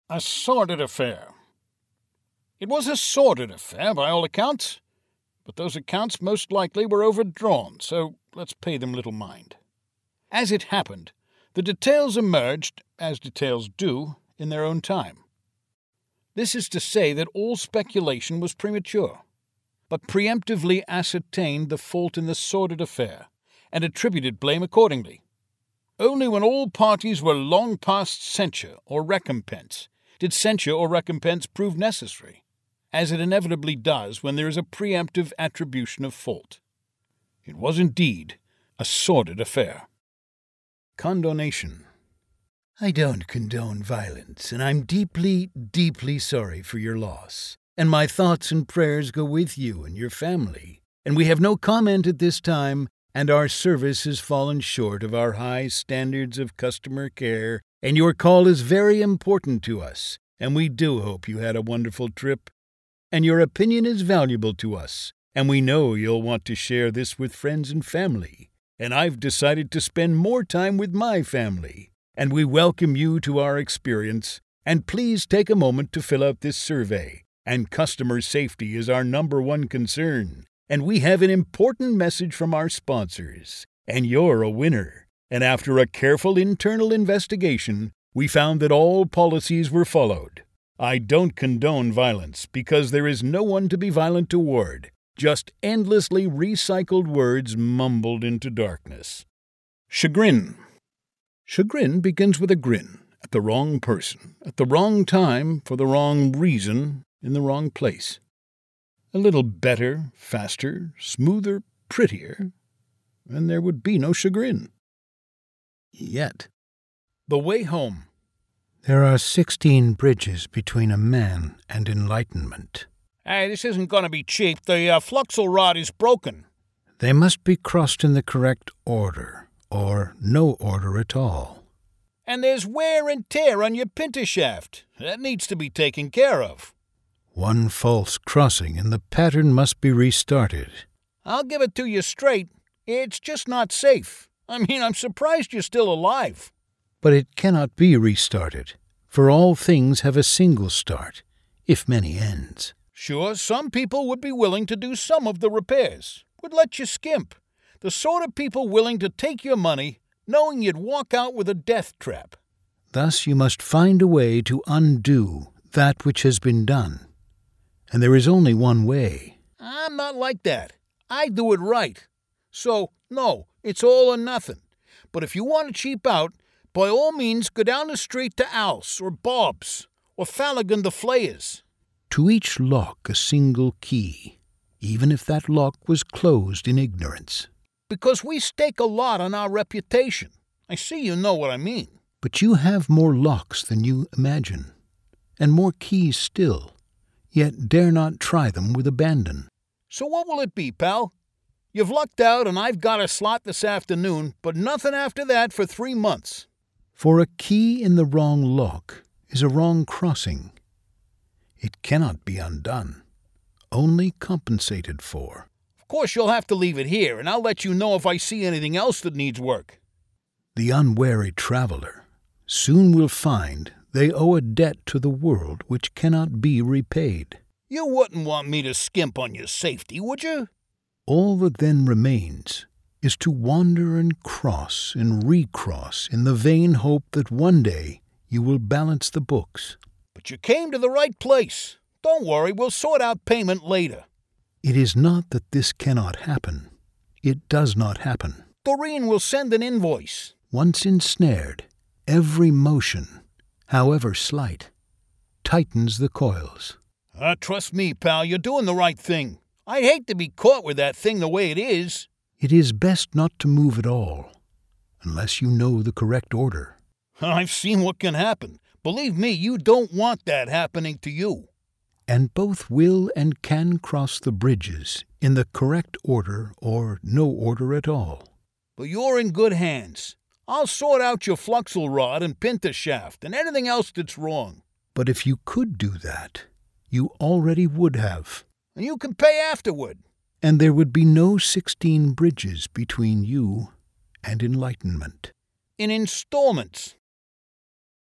A sordid affair. It was a sordid affair by all accounts, but those accounts most likely were overdrawn, so let's pay them little mind. As it happened, the details emerged, as details do, in their own time. This is to say that all speculation was premature, but preemptively ascertained the fault in the sordid affair, and attributed blame accordingly. Only when all parties were long past censure or recompense did censure or recompense prove necessary, as it inevitably does when there is a preemptive attribution of fault. It was indeed a sordid affair. Condonation. I don't condone violence, and I'm deeply, deeply sorry for your loss. And my thoughts and prayers go with you and your family. And we have no comment at this time, and our service has fallen short of our high standards of customer care, and your call is very important to us, and we do hope you had a wonderful trip. And your opinion is valuable to us, and we know you'll want to share this with friends and family. And I've decided to spend more time with my family. And we welcome you to our experience, and please take a moment to fill out this survey. And customer safety is our #1 concern. And we have an important message from our sponsors. And you're a winner. And after a careful internal investigation, we found that all policies were followed. I don't condone violence, because there is no one to be violent toward. Just endlessly recycled words mumbled into darkness. Chagrin. Chagrin begins with a grin, at the wrong person, at the wrong time, for the wrong reason, in the wrong place. A little better, faster, smoother, prettier, and there would be no chagrin. Yet. The way home. There are 16 bridges between a man and enlightenment. Hey, this isn't going to be cheap. The fluxel rod is broken. They must be crossed in the correct order, or no order at all. And there's wear and tear on your pinter shaft. That needs to be taken care of. One false crossing and the pattern must be restarted. I'll give it to you straight. It's just not safe. I'm surprised you're still alive. But it cannot be restarted, for all things have a single start, if many ends. Sure, some people would be willing to do some of the repairs, would let you skimp. The sort of people willing to take your money, knowing you'd walk out with a death trap. Thus you must find a way to undo that which has been done. And there is only one way. I'm not like that. I do it right. So, no, it's all or nothing. But if you want to cheap out, by all means go down the street to Al's or Bob's or Fallaghan the Flayer's. To each lock a single key, even if that lock was closed in ignorance. Because we stake a lot on our reputation. I see you know what I mean. But you have more locks than you imagine, and more keys still, yet dare not try them with abandon. So what will it be, pal? You've lucked out and I've got a slot this afternoon, but nothing after that for 3 months. For a key in the wrong lock is a wrong crossing. It cannot be undone, only compensated for. Of course you'll have to leave it here, and I'll let you know if I see anything else that needs work. The unwary traveler soon will find they owe a debt to the world which cannot be repaid. You wouldn't want me to skimp on your safety, would you? All that then remains is to wander and cross and recross in the vain hope that one day you will balance the books. But you came to the right place. Don't worry, we'll sort out payment later. It is not that this cannot happen. It does not happen. Doreen will send an invoice. Once ensnared, every motion, however slight, tightens the coils. Trust me, pal, you're doing the right thing. I'd hate to be caught with that thing the way it is. It is best not to move at all, unless you know the correct order. I've seen what can happen. Believe me, you don't want that happening to you. And both will and can cross the bridges in the correct order or no order at all. But you're in good hands. I'll sort out your fluxel rod and pinter shaft and anything else that's wrong. But if you could do that, you already would have. And you can pay afterward. And there would be no 16 bridges between you and enlightenment. In installments.